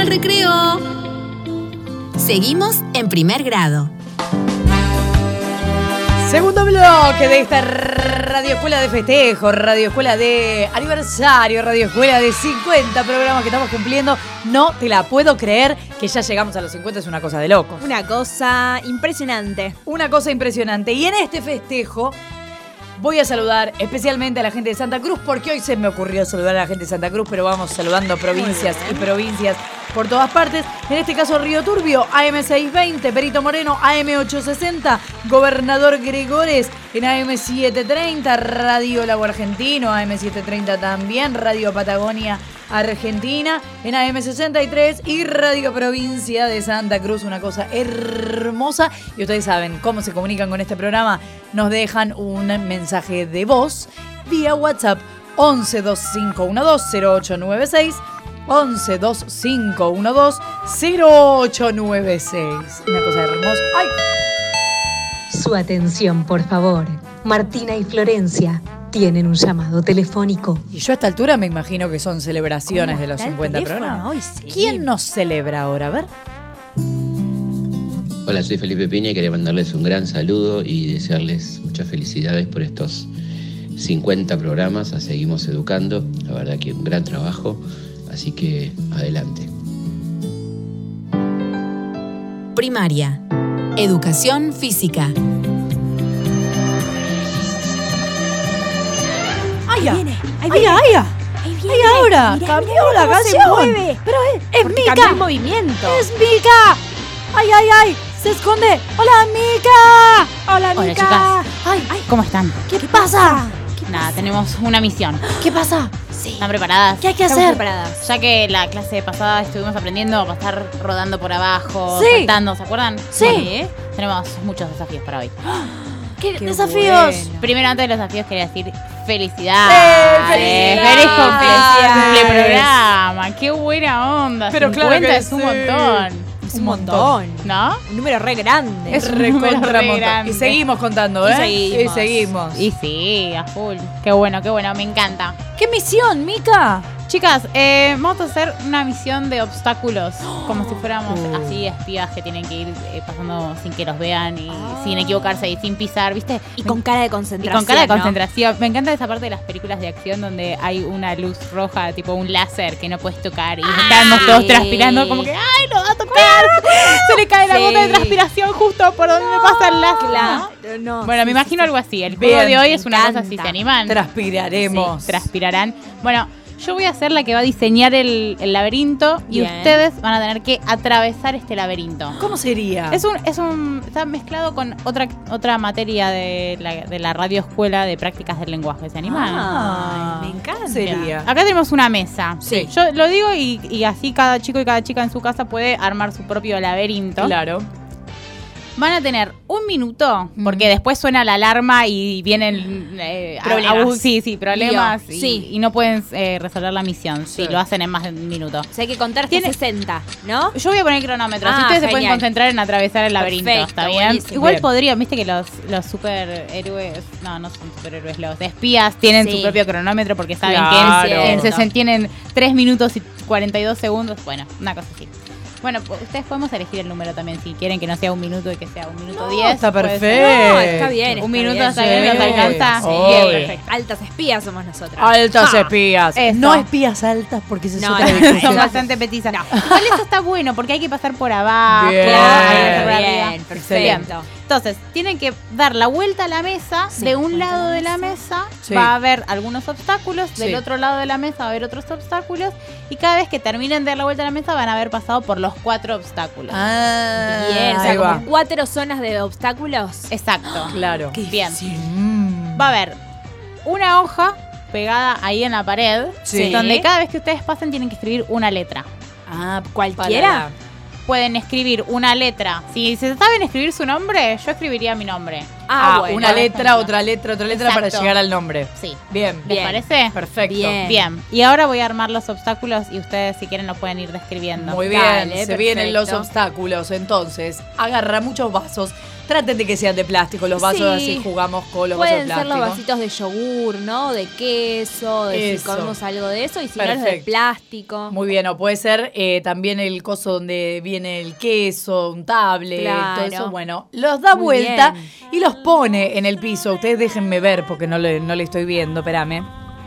al recreo. Seguimos en primer grado. Segundo bloque de esta Radio Escuela de festejo, Radio Escuela de aniversario, Radio Escuela de 50 programas que estamos cumpliendo. No te la puedo creer que ya llegamos a los 50, es una cosa de locos. Una cosa impresionante. Una cosa impresionante. Y en este festejo voy a saludar especialmente a la gente de Santa Cruz, porque hoy se me ocurrió saludar a la gente de Santa Cruz, pero vamos saludando provincias y provincias por todas partes. En este caso, Río Turbio, AM620, Perito Moreno, AM860, Gobernador Gregores en AM730, Radio Lago Argentino, AM730 también, Radio Patagonia Argentina en AM63 y Radio Provincia de Santa Cruz, una cosa hermosa. Y ustedes saben cómo se comunican con este programa. Nos dejan un mensaje de voz vía WhatsApp 11 2512 0896 11 2512 0896. Una cosa hermosa. ¡Ay! Su atención, por favor. Martina y Florencia tienen un llamado telefónico. Y yo a esta altura me imagino que son celebraciones de los 50 programas. Hoy sí. ¿Quién nos celebra ahora? A ver. Hola, soy Felipe Piña y quería mandarles un gran saludo y desearles muchas felicidades por estos 50 programas. A Seguimos Educando. La verdad que un gran trabajo. Así que adelante. Primaria. Educación física. ¡Ay, Ahí viene. ¡Ay, ahora! Mirá, ¡Cambió mirá la cómo se canción! mueve. ¡Pero es Porque Mica! cambió el movimiento. ¡Es Mica! ¡Ay! ¡Se esconde! ¡Hola, Mica! Hola, Hola, Mica. chicas. ¡Ay! ¿Cómo están? ¿Qué pasa? Nada, tenemos una misión. ¿Qué pasa? Sí. ¿Están preparadas? ¿Qué hay que Estamos hacer? preparadas. Ya que la clase pasada estuvimos aprendiendo a pasar rodando por abajo, Sí. saltando, ¿se acuerdan? Sí. Bueno, tenemos muchos desafíos para hoy. ¿Qué Qué desafíos? bueno. Primero, antes de los desafíos, quería decir felicidades. ¡Felicidades! ¡Feliz cumple programa! ¡Qué buena onda! Pero 50 claro que es un sí. montón. Es un montón. ¿No? Un número re grande. Es un número recontra re montón. grande. Y seguimos contando, ¿eh? Y seguimos. Y sí, a full. Qué bueno, me encanta. ¿Qué misión, Mica? Chicas, vamos a hacer una misión de obstáculos, como si fuéramos así espías que tienen que ir pasando sin que los vean y sin equivocarse y sin pisar, ¿viste? Y con cara de Y concentración. con cara de ¿no? concentración. Me encanta esa parte de las películas de acción donde hay una luz roja, tipo un láser que no puedes tocar y estamos todos transpirando como que ¡ay, no va a tocar! Se le cae la Sí. gota de transpiración justo por donde pasa el láser. Claro, ¿no? no. Bueno, me Sí, imagino sí, algo así. El juego Bien, de hoy es me una cosa encanta. así, ¿se animan? Transpiraremos. Sí, transpirarán. Bueno, yo voy a ser la que va a diseñar el laberinto y Bien. ustedes van a tener que atravesar este laberinto. ¿Cómo sería? Está mezclado con otra materia de la radio escuela de prácticas del lenguaje. ¿Se animan? Ay, me encanta. ¿Cómo sería? Acá tenemos una mesa. Sí. Yo lo digo y así cada chico y cada chica en su casa puede armar su propio laberinto. Claro. Van a tener un minuto, porque después suena la alarma y vienen Problemas. problemas. Lío. Y, Sí. y no pueden resolver la misión Sí. si lo hacen en más de un minuto. O sea, hay que contar hasta Tiene- 60, ¿no? Yo voy a poner cronómetro, así Ah, ustedes se pueden genial. concentrar en atravesar el laberinto, Perfecto, ¿está bien? buenísimo. Igual Bien. podrían, viste que los superhéroes, no son superhéroes, los espías tienen Sí. su propio cronómetro porque saben Claro. que tienen 3 minutos y 42 segundos, bueno, una cosa así. Bueno, ustedes podemos elegir el número también, si quieren que no sea un minuto y que sea un minuto 10. Está puede perfecto. ser. No, está bien. Un minuto bien. está bien, ¿nos alcanza? Sí. Bien, Obvio. perfecto. Altas espías somos nosotras. Altas Ah. espías. Eso. No espías altas porque esa es No, otra no, discusión. Son bastante petizas. Igual eso está bueno porque hay que pasar por abajo. Bien. hay que pasar por arriba. Bien, perfecto. Entonces, tienen que dar la vuelta a la mesa. Sí. De un Vuelta lado a la de la mesa. mesa Sí. va a haber algunos obstáculos. Sí. Del otro lado de la mesa va a haber otros obstáculos. Y cada vez que terminen de dar la vuelta a la mesa van a haber pasado por los 4 obstáculos. Bien, o sea, ahí va. como 4 zonas de obstáculos. Exacto. Claro. Bien. Mm. Va a haber una hoja pegada ahí en la pared. Sí. Donde cada vez que ustedes pasen tienen que escribir una letra. Ah, ¿Cualquiera? Pueden escribir una letra. Si se saben escribir su nombre, yo escribiría mi nombre. Bueno. una letra, ejemplo. otra letra para Exacto. llegar al nombre. Sí. Bien. ¿Les Bien. parece? Perfecto. Bien. Bien. Y ahora voy a armar los obstáculos y ustedes, si quieren, lo pueden ir describiendo. Muy bien, Dale, se perfecto. vienen los obstáculos. Entonces, agarra muchos vasos, Traten de que sean de plástico, los vasos así jugamos con los vasos de Pueden plástico. ser los vasitos de yogur, ¿no? De queso, de Eso. si comemos algo de eso, y si no los de Perfecto. plástico. Muy bien, o puede ser también el coso donde viene el queso, un tablet, Claro. todo eso. Bueno, los da Muy vuelta bien. y los pone en el piso. Ustedes déjenme ver porque no le estoy viendo, espérame.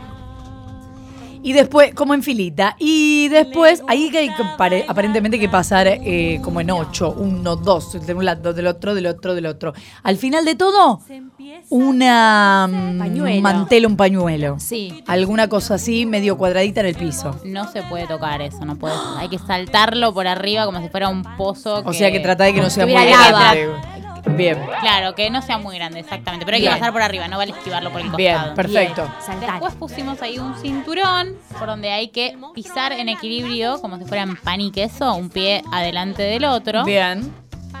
Y después, como en filita. Y después, ahí que hay que aparentemente que pasar como en 8, 1, 2, de un lado, del otro, del otro, del otro. Al final de todo, una Pañuelo. un mantel, un pañuelo. Sí. Alguna cosa así, medio cuadradita en el piso. No se puede tocar eso, no puede. Hay que saltarlo por arriba como si fuera un pozo. O sea que trata de que no sea muy tuviera lava. grande. Bien, Claro, que no sea muy grande, exactamente. Pero hay Bien. que pasar por arriba, no vale esquivarlo por el bien, costado. perfecto. Saltar. Después pusimos ahí un cinturón por donde hay que pisar en equilibrio como si fueran pan y queso, un pie adelante del otro. Bien.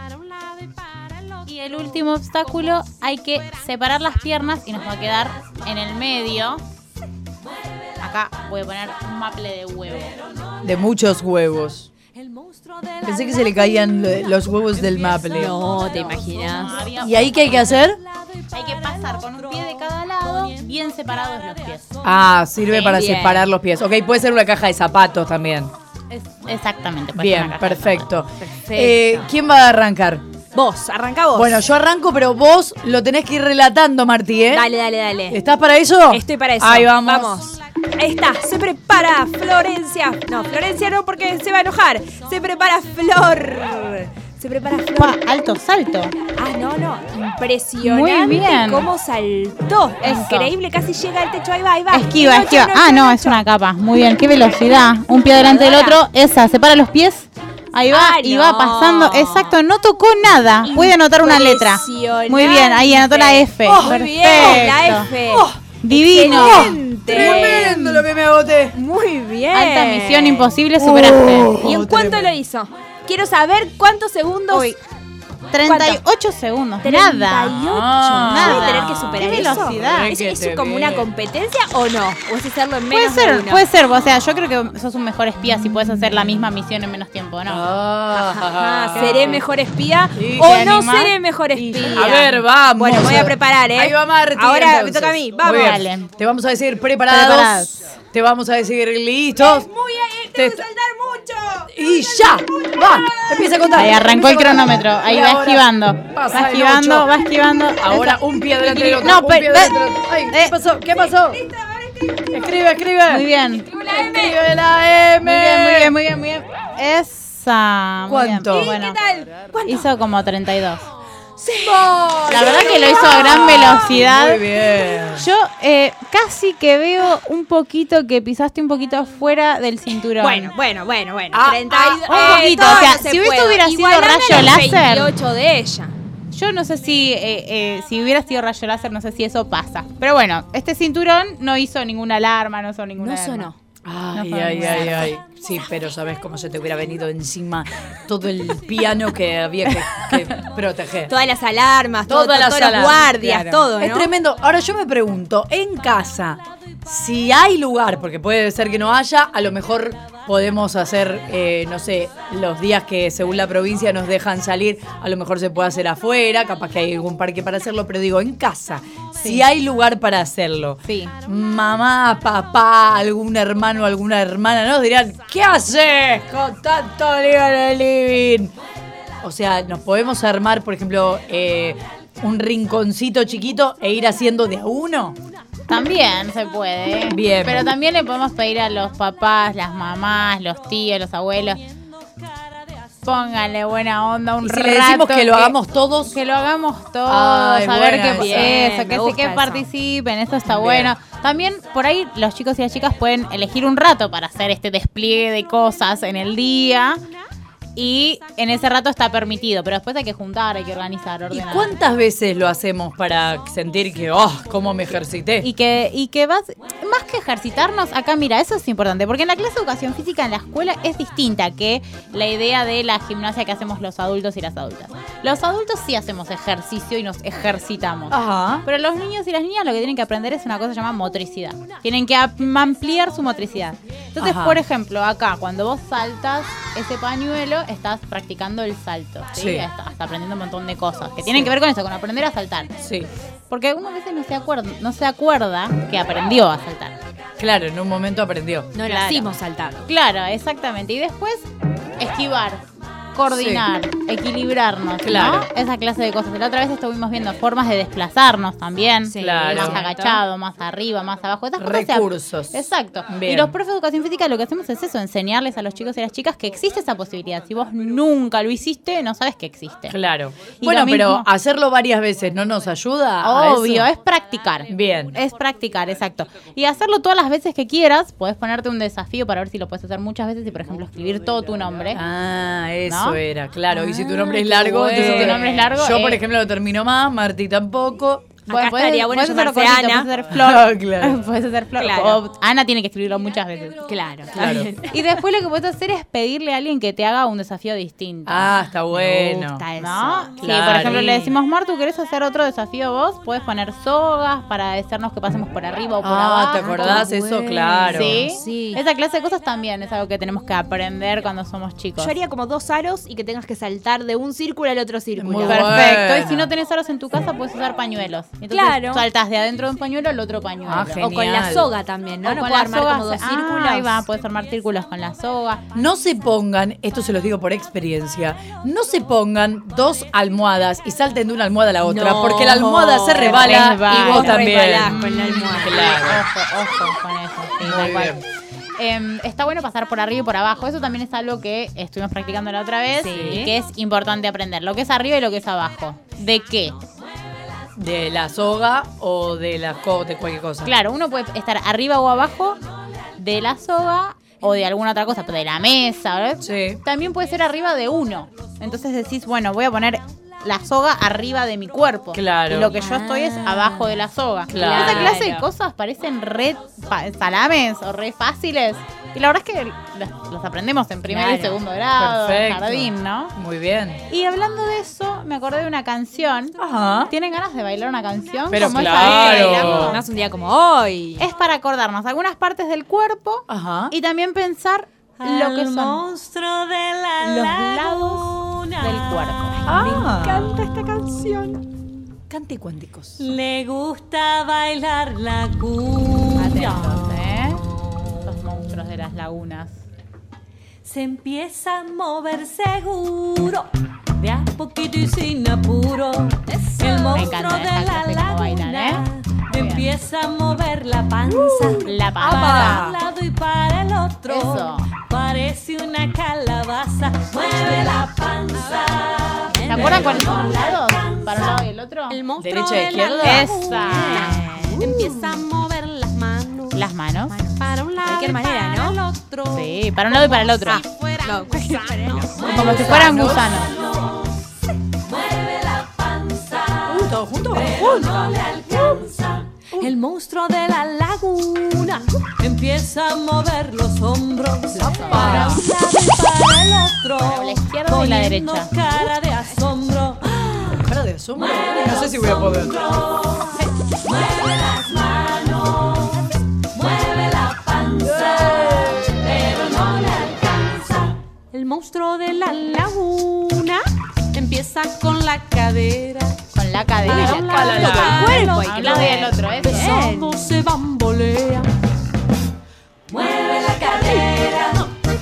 Y el último obstáculo, hay que separar las piernas y nos va a quedar en el medio. Acá voy a poner un maple de huevo. De muchos huevos. Pensé que se le caían los huevos del maple. No, ¿te imaginas? ¿Y ahí qué hay que hacer? Hay que pasar con un pie de cada lado, bien separados los pies. Ah, sirve para Bien. separar los pies. Ok, puede ser una caja de zapatos también. Exactamente. puede ser Bien, una caja de perfecto. Perfecto. ¿Quién va a arrancar? Vos, arranca vos. Bueno, yo arranco, pero vos lo tenés que ir relatando, Martí, ¿eh? Dale, dale, dale. ¿Estás para eso? Estoy para eso. Ahí vamos. Vamos. Ahí está. Se prepara Florencia. No, Florencia no, porque se va a enojar. Se prepara Flor. Se prepara Flor. Pa, alto salto. Ah, no. Impresionante. Muy bien. Cómo saltó. Eso. Increíble. Casi llega al techo. Ahí va, ahí va. Esquiva, En ocho, esquiva. en ocho, Ah, en no, ocho. es una capa. Muy bien, qué velocidad. Un pie delante del otro. Esa, separa los pies. Ahí va, Ah, y no. va pasando. Exacto, no tocó nada. Puede anotar una letra. Impresionante. Muy bien, ahí anotó la F. Muy bien, la F. Divino. Excelente. Tremendo lo que me agoté. Muy bien. Alta misión imposible, superaste. ¿Y en cuánto tremendo. lo hizo? Quiero saber cuántos segundos. Uy, 38 segundos. 38. Nada. ¿Voy a tener que Qué superar eso? velocidad. ¿Es como una competencia o no? ¿O es hacerlo en menos Puede de ser, uno? puede ser. O sea, yo creo que sos un mejor espía si puedes hacer la misma misión en menos tiempo, ¿no? Ah, ¿seré mejor espía Sí, o ¿te no animás? seré mejor espía? A ver, vamos. Bueno, voy a preparar, ¿eh? Ahí va Marti. Ahora entonces. me toca a mí. Muy Vamos. bien. Dale. Te vamos a decir preparados. Te vamos a decir listos. Muy bien, Te- tengo que saltar mucho. Y ya. Va. Empieza a contar. Ahí arrancó el Empieza a contar. cronómetro. Ahí Y va ahora esquivando. pasa Va el esquivando, ocho. va esquivando. Ahora Esa. un pie delante del otro. No, un pie pero- delante del otro. Ay, ¿qué pasó? ¿Qué pasó? Escribe. Muy bien. Escribe la M. Muy bien. Esa. Muy bien. ¿Cuánto? Bueno, ¿Qué tal? ¿Cuánto? hizo como 32. Sí. La verdad que lo hizo a gran velocidad. Muy bien. Yo casi que veo un poquito que pisaste un poquito fuera del cinturón. Bueno. Ah, 32. un poquito, todo o sea, no se si esto puede. hubiera sido Igualame rayo a los láser. 28 de ella. Yo no sé si hubiera sido rayo láser, no sé si eso pasa. Pero bueno, este cinturón no hizo ninguna alarma, no hizo ninguna No alarma. sonó. Ay. Sí, pero ¿sabes cómo se te hubiera venido encima todo el piano que había que proteger? Todas las alarmas, Todas las todas las alarmas, guardias, claro. todo, ¿no? Es tremendo. Ahora yo me pregunto, en casa, si hay lugar, porque puede ser que no haya, a lo mejor podemos hacer, no sé, los días que según la provincia nos dejan salir, a lo mejor se puede hacer afuera, capaz que hay algún parque para hacerlo, pero digo, en casa, si hay lugar para hacerlo. Sí. Mamá, papá, algún hermano, alguna hermana, nos dirán, ¿qué haces con tanto lío en el living? O sea, nos podemos armar, por ejemplo, un rinconcito chiquito e ir haciendo de a uno. También se puede. Bien. Pero también le podemos pedir a los papás, las mamás, los tíos, los abuelos. Pónganle buena onda un Y si rato. le decimos que lo hagamos todos. Que lo hagamos todos, Ay, a ver buena qué esa. eso, Me gusta que eso. participen, esto está Bien. bueno. También por ahí los chicos y las chicas pueden elegir un rato para hacer este despliegue de cosas en el día. Y en ese rato está permitido, pero después hay que juntar, hay que organizar, ¿Y ordenar. cuántas veces lo hacemos para sentir que, cómo me ejercité? Y que vas, más que ejercitarnos, acá mira, eso es importante, porque en la clase de educación física en la escuela es distinta que la idea de la gimnasia que hacemos los adultos y las adultas. Los adultos sí hacemos ejercicio y nos ejercitamos. Ajá. Pero los niños y las niñas lo que tienen que aprender es una cosa llamada motricidad. Tienen que ampliar su motricidad. Entonces, Ajá. por ejemplo, acá, cuando vos saltas ese pañuelo, estás practicando el salto. ¿sí? Sí. Estás aprendiendo un montón de cosas que tienen que ver con eso, con aprender a saltar. Sí. Porque uno a veces no se acuerda que aprendió a saltar. Claro, en un momento aprendió. No Claro. nacimos saltando. Claro, exactamente. Y después, esquivar, coordinar, equilibrarnos, Claro. ¿no? Esa clase de cosas. La otra vez estuvimos viendo formas de desplazarnos también. Sí, claro. Más agachado, más arriba, más abajo. Esas cosas Recursos. Exacto. Bien. Y los profes de educación física lo que hacemos es eso, enseñarles a los chicos y a las chicas que existe esa posibilidad. Si vos nunca lo hiciste, no sabes que existe. Claro. Y Bueno, lo mismo- pero hacerlo varias veces no nos ayuda. a Obvio, eso? es practicar. Bien. Es practicar, exacto. Y hacerlo todas las veces que quieras. Podés ponerte un desafío para ver si lo puedes hacer muchas veces y, por ejemplo, escribir todo tu nombre. Ah, eso ¿No? era, claro. Y si tu nombre es qué largo, bueno. entonces Si tu nombre es largo, yo, por ejemplo, lo termino más, Martí tampoco. Acá estaría bueno puedes hacerlo llamarse cortito, Ana. puedes hacer Flor. Ah, claro. Puedes hacer Flor. Claro. O Ana tiene que escribirlo muchas veces. Claro, Claro. Y después lo que puedes hacer es pedirle a alguien que te haga un desafío distinto. Ah, está bueno. gusta eso. ¿No? Sí, Claro. por ejemplo, le decimos, Martu, ¿querés hacer otro desafío vos? Puedes poner sogas para decirnos que pasemos por arriba o por abajo. ¿te acordás qué eso? bueno. Claro. ¿Sí? Sí. Esa clase de cosas también es algo que tenemos que aprender cuando somos chicos. Yo haría como 2 aros y que tengas que saltar de un círculo al otro círculo. Muy Perfecto. buena. Y si no tenés aros en tu casa, puedes usar pañuelos. Entonces, Claro. saltás de adentro de un pañuelo al otro pañuelo. Ah, O con la Genial. soga también, ¿no? O No con puedo la armar soga como 2 se- círculos. Ahí va, puedes armar círculos con la soga. No se pongan, esto se los digo por experiencia, no se pongan 2 almohadas y salten de una almohada a la otra, No, porque la almohada se resbala y vos también. resbalás con la almohada. Claro. Ojo con eso. Sí, Muy tal cual. bien. Está bueno pasar por arriba y por abajo. Eso también es algo que estuvimos practicando la otra vez Sí. y que es importante aprender. Lo que es arriba y lo que es abajo. ¿De qué? De la soga o de de cualquier cosa. Claro, uno puede estar arriba o abajo de la soga o de alguna otra cosa, de la mesa, ¿verdad? Sí. También puede ser arriba de uno. Entonces decís, bueno, voy a poner la soga arriba de mi cuerpo. Claro. Y lo que yo estoy es abajo de la soga. Claro. Esa clase de cosas parecen re salames o re fáciles. Y la verdad es que los aprendemos en primer y Claro. segundo grado, Perfecto. jardín, ¿no? Muy bien. Y hablando de eso, me acordé de una canción. Ajá. ¿Tienen ganas de bailar una canción? Pero Como esa claro. que bailamos? Más un día como hoy. Es para acordarnos algunas partes del cuerpo Ajá. y también pensar lo que son monstruo de la los lados del cuerpo. Ah. Canta esta canción. Cante cuánticos. Le gusta bailar la cumbia. Atentos, los monstruos de las lagunas. Se empieza a mover seguro, de a poquito y sin apuro. El monstruo encanta de esta la clase como bailan, laguna Muy bien. empieza a mover la panza. La Para papada. un lado y para el otro. Eso. Parece una calabaza. Mueve la panza. ¿Se acuerdan cuáles son los lados? ¿Para un lado y el otro? El monstruo ¿Derecha e de la izquierda? Esa. empieza a mover las manos. Las manos. Para un lado cualquier y manera, para ¿no? el otro. Sí, para un lado y para el otro. No, cualquier manera. Como si fueran gusanos. Mueve la panza. ¿Todos juntos? No le alcanza. El monstruo de la laguna empieza a mover los hombros para un lado y para el otro. Para la izquierda o la poniendo derecha. cara de asombro. Cara de asombro. No sé si voy a poder. Mueve las manos, mueve la panza, pero no le alcanza. El monstruo de la laguna empieza con la cadera. Con la cadera. Para un lado y para el A un otro. lado y el otro, ¿eh? Besando se bambolea. Mueve la cadera,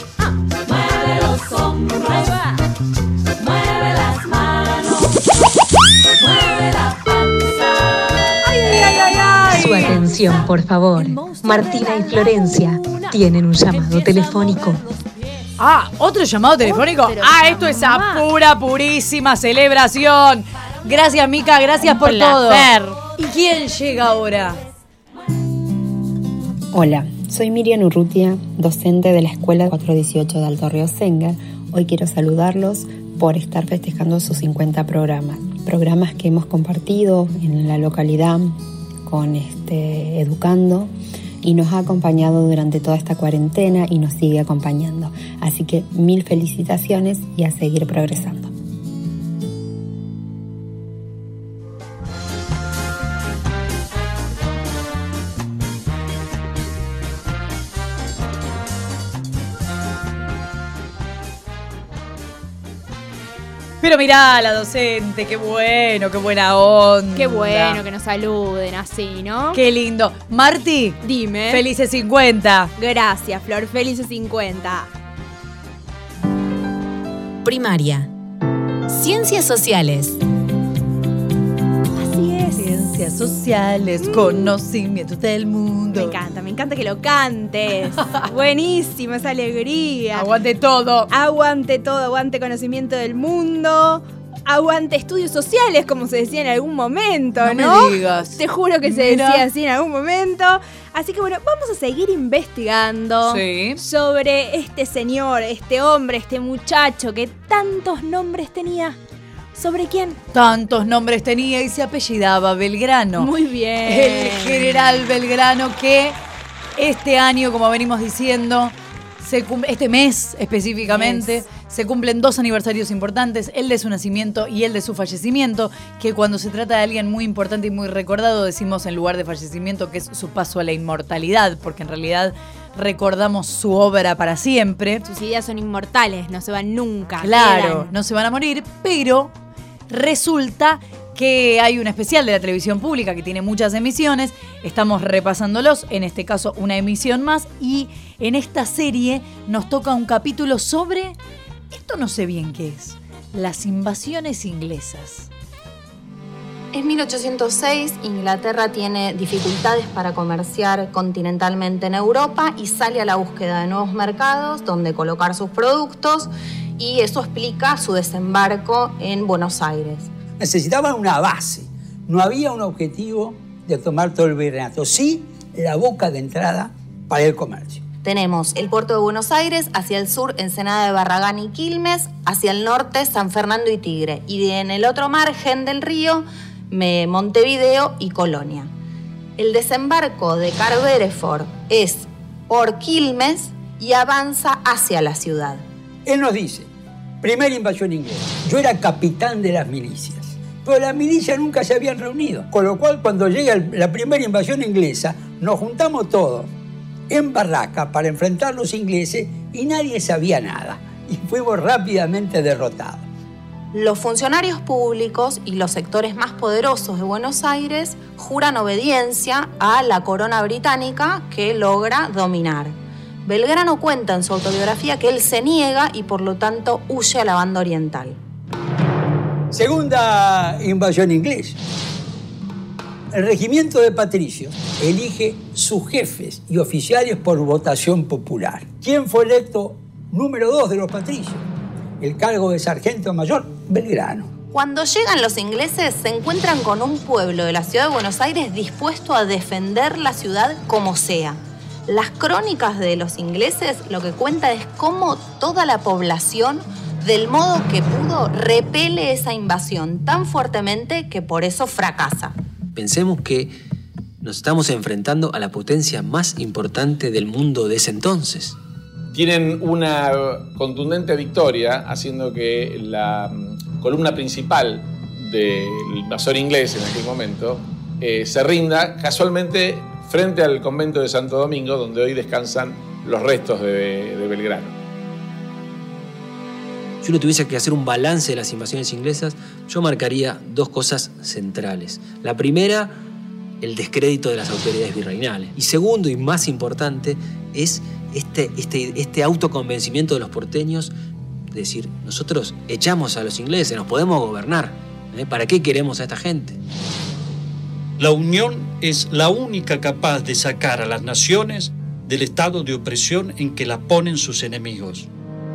mueve los hombros, mueve las manos, mueve la panza. Su atención, por favor. Martina y Florencia tienen un llamado telefónico. Ah, ¿otro llamado telefónico? pero Esto es a purísima celebración. Gracias, Mica, gracias Un por placer. todo. ¿Y quién llega ahora? Hola, soy Miriam Urrutia, docente de la Escuela 418 de Alto Río Senga. Hoy quiero saludarlos por estar festejando sus 50 programas que hemos compartido en la localidad con Educando, y nos ha acompañado durante toda esta cuarentena y nos sigue acompañando. Así que 1000 felicitaciones y a seguir progresando. Pero mirá, la docente, qué bueno, qué buena onda. Qué bueno que nos saluden así, ¿no? Qué lindo. Marti, Dime. felices 50. Gracias, Flor. Felices 50. Primaria. Ciencias sociales. Así es. Ciencias sociales, conocimientos del mundo. Me encanta que lo cantes. Buenísimo, esa alegría. Aguante todo. Aguante todo, aguante conocimiento del mundo. Aguante estudios sociales, como se decía en algún momento, ¿no? No me digas. Te juro que se Mira. decía así en algún momento. Así que bueno, vamos a seguir investigando sobre este señor, este hombre, este muchacho que tantos nombres tenía. ¿Sobre quién? Tantos nombres tenía y se apellidaba Belgrano. Muy bien. El general Belgrano que este año, como venimos diciendo, este mes específicamente, se cumplen 2 aniversarios importantes, el de su nacimiento y el de su fallecimiento, que cuando se trata de alguien muy importante y muy recordado, decimos en lugar de fallecimiento que es su paso a la inmortalidad, porque en realidad recordamos su obra para siempre. Sus ideas son inmortales, no se van nunca. Claro, quedan. no se van a morir, pero resulta que hay un especial de la televisión pública que tiene muchas emisiones, estamos repasándolos, en este caso una emisión más, y en esta serie nos toca un capítulo sobre, esto no sé bien qué es, las invasiones inglesas. En 1806, Inglaterra tiene dificultades para comerciar continentalmente en Europa y sale a la búsqueda de nuevos mercados donde colocar sus productos, y eso explica su desembarco en Buenos Aires. Necesitaban una base, no había un objetivo de tomar todo el virreinato, sí la boca de entrada para el comercio. Tenemos el puerto de Buenos Aires, hacia el sur Ensenada de Barragán y Quilmes, hacia el norte San Fernando y Tigre, y en el otro margen del río Montevideo y Colonia. El desembarco de Carvereford es por Quilmes y avanza hacia la ciudad. Él nos dice, primera invasión inglesa, yo era capitán de las milicias, pero las milicias nunca se habían reunido, con lo cual cuando llega la primera invasión inglesa, nos juntamos todos en barraca para enfrentar a los ingleses y nadie sabía nada, y fuimos rápidamente derrotados. Los funcionarios públicos y los sectores más poderosos de Buenos Aires juran obediencia a la corona británica que logra dominar. Belgrano cuenta en su autobiografía que él se niega y por lo tanto huye a la banda oriental. Segunda invasión inglesa. El regimiento de patricios elige sus jefes y oficiales por votación popular. ¿Quién fue electo número 2 de los patricios? El cargo de sargento mayor, Belgrano. Cuando llegan los ingleses, se encuentran con un pueblo de la ciudad de Buenos Aires dispuesto a defender la ciudad como sea. Las crónicas de los ingleses lo que cuentan es cómo toda la población, del modo que pudo, repele esa invasión tan fuertemente que por eso fracasa. Pensemos que nos estamos enfrentando a la potencia más importante del mundo de ese entonces. Tienen una contundente victoria, haciendo que la columna principal del invasor inglés en aquel momento se rinda casualmente frente al convento de Santo Domingo, donde hoy descansan los restos de Belgrano. Si uno tuviese que hacer un balance de las invasiones inglesas, yo marcaría 2 cosas centrales. La primera, el descrédito de las autoridades virreinales. Y segundo, y más importante, es este autoconvencimiento de los porteños, de decir, nosotros echamos a los ingleses, nos podemos gobernar. ¿Para qué queremos a esta gente? La unión es la única capaz de sacar a las naciones del estado de opresión en que la ponen sus enemigos.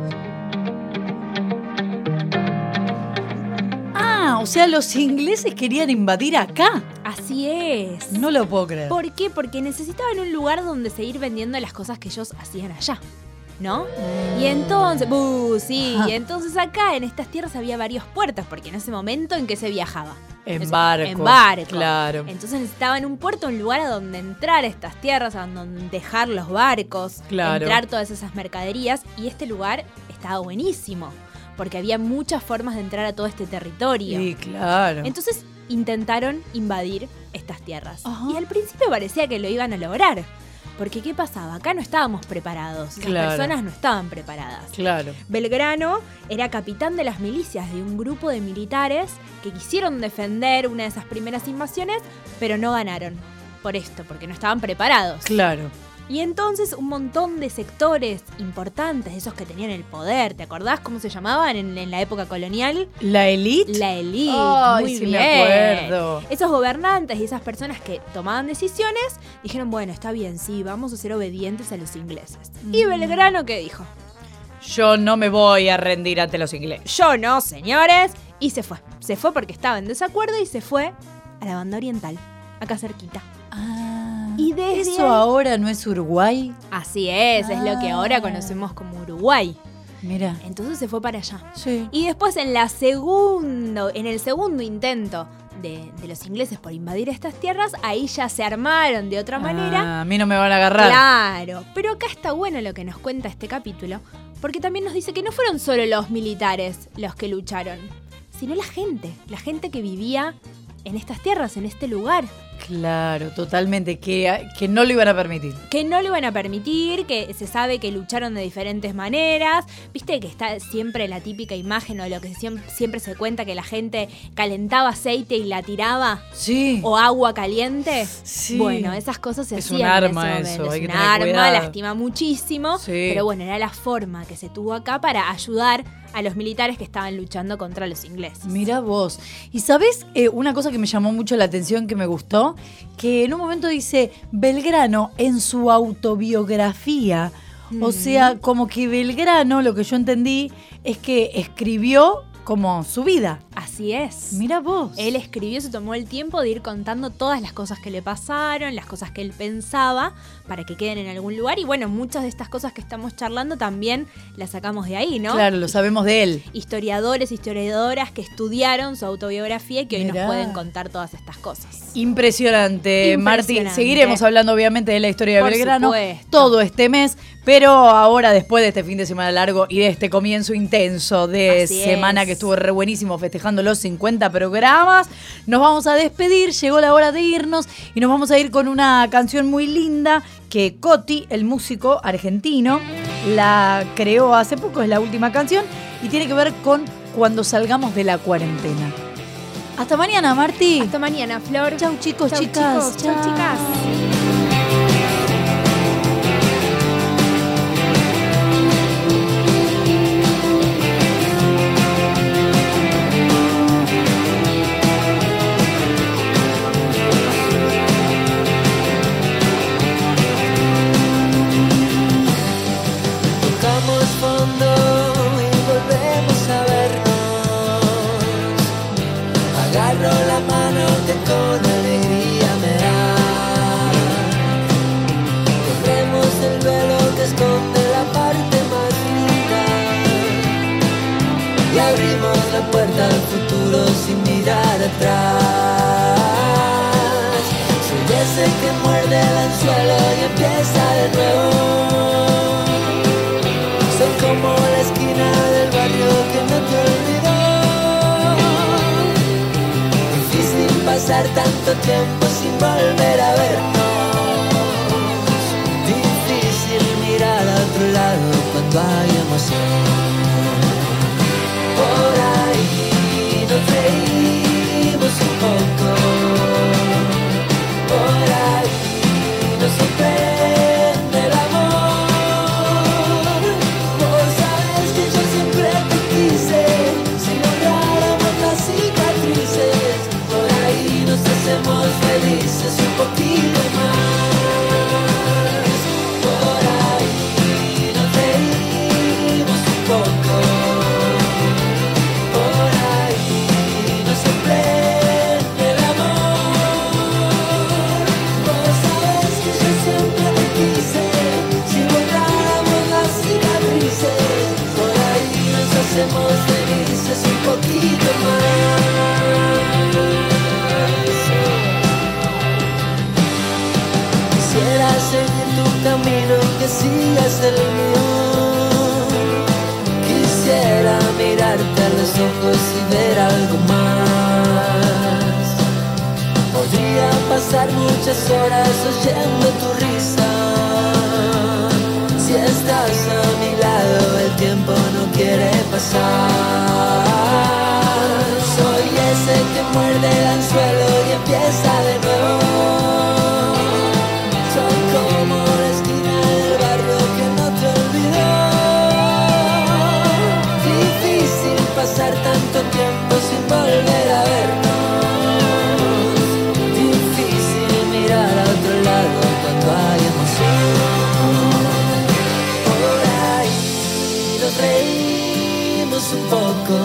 O sea, los ingleses querían invadir acá. Así es. No lo puedo creer. ¿Por qué? Porque necesitaban un lugar donde seguir vendiendo las cosas que ellos hacían allá, ¿no? Y entonces, y entonces acá en estas tierras había varios puertos, porque en ese momento en que se viajaba. En barco. En barco. Claro. Entonces necesitaban un puerto, un lugar a donde entrar estas tierras, a donde dejar los barcos, entrar todas esas mercaderías, y este lugar estaba buenísimo, porque había muchas formas de entrar a todo este territorio. Sí, claro. Entonces intentaron invadir estas tierras. Ajá. Y al principio parecía que lo iban a lograr, Porque ¿qué pasaba? Acá no estábamos preparados. Las Claro. personas no estaban preparadas. Claro. Belgrano era capitán de las milicias de un grupo de militares que quisieron defender una de esas primeras invasiones, pero no ganaron. Por esto, porque no estaban preparados. Claro. Y entonces un montón de sectores importantes, esos que tenían el poder, ¿te acordás cómo se llamaban en la época colonial? ¿La élite? La élite, Ay, muy sí, bien. me acuerdo. Esos gobernantes y esas personas que tomaban decisiones dijeron, bueno, está bien, sí, vamos a ser obedientes a los ingleses. ¿Y Belgrano qué dijo? Yo no me voy a rendir ante los ingleses. Yo no, señores. Y se fue. Se fue porque estaba en desacuerdo y se fue a la banda oriental, acá cerquita. Y desde ¿Eso ahí- ahora no es Uruguay? Así es lo que ahora conocemos como Uruguay. Mira. Entonces se fue para allá. Sí. Y después en el segundo intento de los ingleses por invadir estas tierras, ahí ya se armaron de otra manera. A mí no me van a agarrar. Claro, pero acá está bueno lo que nos cuenta este capítulo, porque también nos dice que no fueron solo los militares los que lucharon, sino la gente que vivía en estas tierras, en este lugar. Claro, totalmente, que no lo iban a permitir. Que no lo iban a permitir, que se sabe que lucharon de diferentes maneras. Viste que está siempre la típica imagen o lo que siempre se cuenta, que la gente calentaba aceite y la tiraba. Sí. O agua caliente. Sí. Bueno, esas cosas se Es hacían un arma en ese eso, momento. hay Es que un tener arma, cuidado. lastima muchísimo. Sí. Pero bueno, era la forma que se tuvo acá para ayudar a los militares que estaban luchando contra los ingleses. Mirá vos. Y ¿sabés una cosa que me llamó mucho la atención, que me gustó? Que en un momento dice Belgrano en su autobiografía. O sea, como que Belgrano, lo que yo entendí, es que escribió como su vida. Así es. Mirá vos. Él escribió, se tomó el tiempo de ir contando todas las cosas que le pasaron, las cosas que él pensaba, para que queden en algún lugar. Y bueno, muchas de estas cosas que estamos charlando también las sacamos de ahí, ¿no? Claro, lo sabemos de él. Historiadores, historiadoras que estudiaron su autobiografía y que hoy Mirá. nos pueden contar todas estas cosas. Impresionante, Martín. Seguiremos hablando obviamente de la historia de Por Belgrano supuesto. todo este mes, pero ahora después de este fin de semana largo y de este comienzo intenso de Así semana es. que estuvo re buenísimo festejando los 50 programas, nos vamos a despedir, llegó la hora de irnos y nos vamos a ir con una canción muy linda que Coti, el músico argentino, la creó hace poco, es la última canción y tiene que ver con cuando salgamos de la cuarentena. Hasta mañana, Marti. Hasta mañana, Flor. Chau, chicos, Chau, chicas. chicos. Chau, chicas. Tocamos fondo y volvemos a vernos. Agarro la mano que con alegría me das. Corremos el velo que esconde la parte más linda y abrimos la puerta al futuro sin mirar atrás. Soy ese que muerde el anzuelo y empieza de nuevo. Soy como la esquina del barrio que no te olvidó. Difícil pasar tanto tiempo sin volver a vernos. Difícil mirar a otro lado cuando hay emoción. Por ahí nos reímos un poco. Por ahí nos sorprende el amor. Vos sabes que yo siempre te quise. Si lográramos las cicatrices, por ahí nos hacemos felices un poquito más. Por ahí nos reímos un poco. Por ahí nos sorprende el amor. Vos sabes que yo siempre te quise. Si borráramos las cicatrices, por ahí nos hacemos felices un poquito más. Quisiera seguir tu camino y que sigas el mío. Quisiera mirarte a los ojos y ver algo más. Podría pasar muchas horas oyendo tu risa. Si estás a mi lado, el tiempo no quiere pasar. Soy ese que muerde el anzuelo y empieza de nuevo. Soy como la esquina del barrio que no te olvidó. Difícil pasar tanto tiempo sin volver a vernos. Difícil mirar a otro lado cuando hay emoción. Por ahí nos reímos un poco.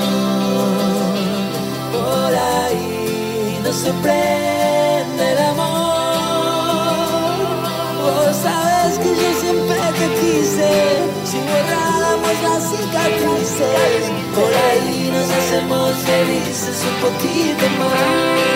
Por ahí nos sorprende el amor. Vos sabes que yo siempre te quise. Si borráramos las cicatrices, por ahí nos hacemos felices un poquito más.